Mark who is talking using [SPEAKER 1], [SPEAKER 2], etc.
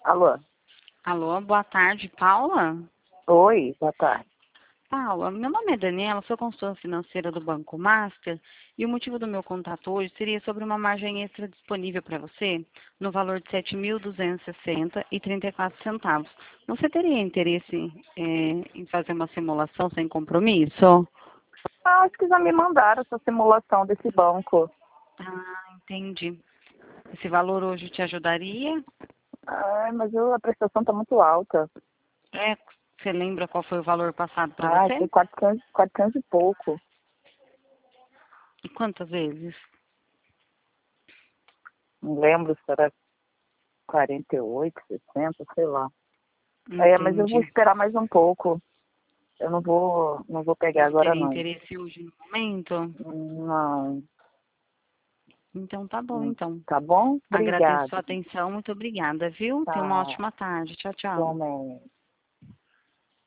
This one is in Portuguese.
[SPEAKER 1] Alô?
[SPEAKER 2] Alô, boa tarde, Paula?
[SPEAKER 1] Oi, boa tarde.
[SPEAKER 2] Paula, meu nome é Daniela, sou consultora financeira do Banco Master e o motivo do meu contato hoje seria sobre uma margem extra disponível para você no valor de R$ 7.260,34. Você teria interesse em fazer uma simulação sem compromisso?
[SPEAKER 1] Acho que já me mandaram essa simulação desse banco.
[SPEAKER 2] Entendi. Esse valor hoje te ajudaria?
[SPEAKER 1] Mas a prestação está muito alta.
[SPEAKER 2] Você lembra qual foi o valor passado para
[SPEAKER 1] Foi
[SPEAKER 2] você?
[SPEAKER 1] 400 e pouco.
[SPEAKER 2] E quantas vezes?
[SPEAKER 1] Não lembro se era 48, 60, sei lá. Mas eu vou
[SPEAKER 2] Entendi.
[SPEAKER 1] esperar mais um pouco. Eu não vou pegar
[SPEAKER 2] Não
[SPEAKER 1] agora
[SPEAKER 2] teria
[SPEAKER 1] não.
[SPEAKER 2] interesse hoje no momento?
[SPEAKER 1] Não.
[SPEAKER 2] Então tá bom, então.
[SPEAKER 1] Tá bom?
[SPEAKER 2] Agradeço
[SPEAKER 1] Obrigada.
[SPEAKER 2] sua atenção, muito obrigada, viu? Tenha uma
[SPEAKER 1] Tá.
[SPEAKER 2] ótima tarde. Tchau, tchau.
[SPEAKER 1] Igualmente.